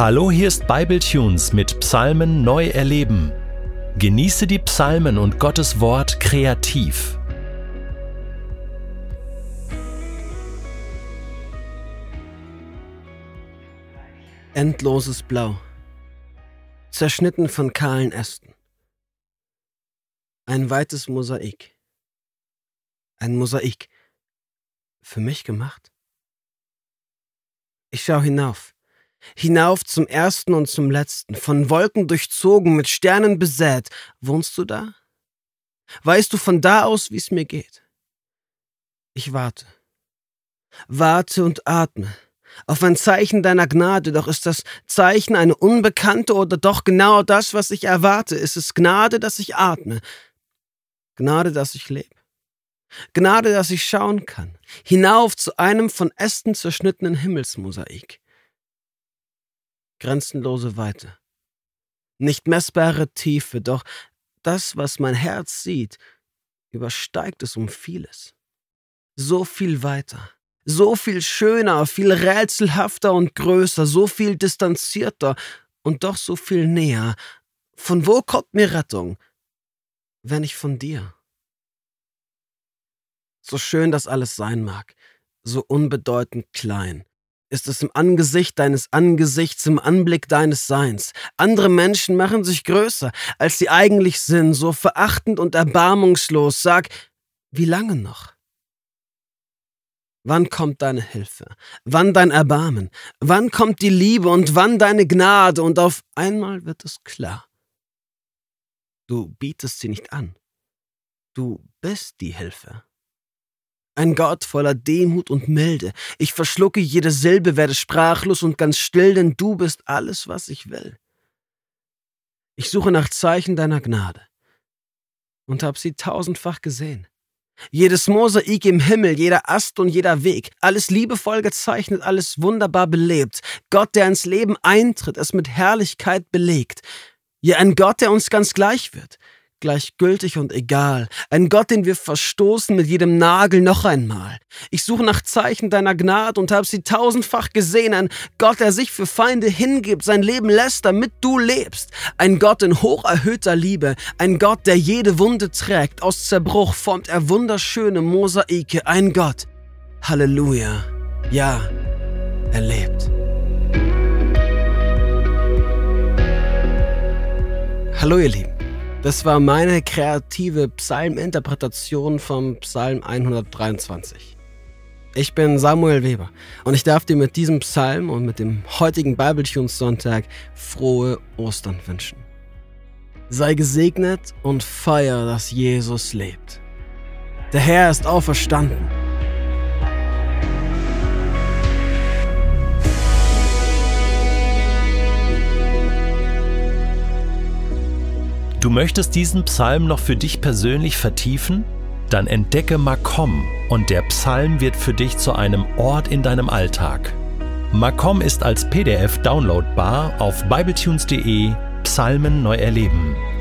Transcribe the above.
Hallo, hier ist Bibletunes mit Psalmen neu erleben. Genieße die Psalmen und Gottes Wort kreativ. Endloses Blau, zerschnitten von kahlen Ästen. Ein weites Mosaik. Ein Mosaik. Für mich gemacht? Ich schau hinauf zum ersten und zum letzten, von Wolken durchzogen, mit Sternen besät. Wohnst du da? Weißt du von da aus, wie's mir geht? Ich warte und atme auf ein Zeichen deiner Gnade, doch ist das Zeichen eine Unbekannte oder doch genau das, was ich erwarte? Ist es Gnade, dass ich atme? Gnade, dass ich lebe? Gnade, dass ich schauen kann, hinauf zu einem von Ästen zerschnittenen Himmelsmosaik. Grenzenlose Weite, nicht messbare Tiefe, doch das, was mein Herz sieht, übersteigt es um vieles. So viel weiter, so viel schöner, viel rätselhafter und größer, so viel distanzierter und doch so viel näher. Von wo kommt mir Rettung, wenn nicht von dir? So schön das alles sein mag, so unbedeutend klein, ist es im Angesicht deines Angesichts, im Anblick deines Seins. Andere Menschen machen sich größer, als sie eigentlich sind, so verachtend und erbarmungslos. Sag, wie lange noch? Wann kommt deine Hilfe? Wann dein Erbarmen? Wann kommt die Liebe und wann deine Gnade? Und auf einmal wird es klar. Du bietest sie nicht an. Du bist die Hilfe. Ein Gott voller Demut und Milde. Ich verschlucke jede Silbe, werde sprachlos und ganz still, denn du bist alles, was ich will. Ich suche nach Zeichen deiner Gnade und hab sie tausendfach gesehen. Jedes Mosaik im Himmel, jeder Ast und jeder Weg, alles liebevoll gezeichnet, alles wunderbar belebt. Gott, der ins Leben eintritt, es mit Herrlichkeit belegt. Ja, ein Gott, der uns ganz gleich wird. Gleichgültig und egal. Ein Gott, den wir verstoßen mit jedem Nagel noch einmal. Ich suche nach Zeichen deiner Gnade und habe sie tausendfach gesehen. Ein Gott, der sich für Feinde hingibt, sein Leben lässt, damit du lebst. Ein Gott in hoch erhöhter Liebe. Ein Gott, der jede Wunde trägt. Aus Zerbruch formt er wunderschöne Mosaike. Ein Gott. Halleluja. Ja, er lebt. Hallo ihr Lieben. Das war meine kreative Psalminterpretation vom Psalm 123. Ich bin Samuel Weber und ich darf dir mit diesem Psalm und mit dem heutigen Bibletunes-Sonntag frohe Ostern wünschen. Sei gesegnet und feier, dass Jesus lebt. Der Herr ist auferstanden. Du möchtest diesen Psalm noch für dich persönlich vertiefen? Dann entdecke Makom und der Psalm wird für dich zu einem Ort in deinem Alltag. Makom ist als PDF downloadbar auf bibletunes.de Psalmen neu erleben.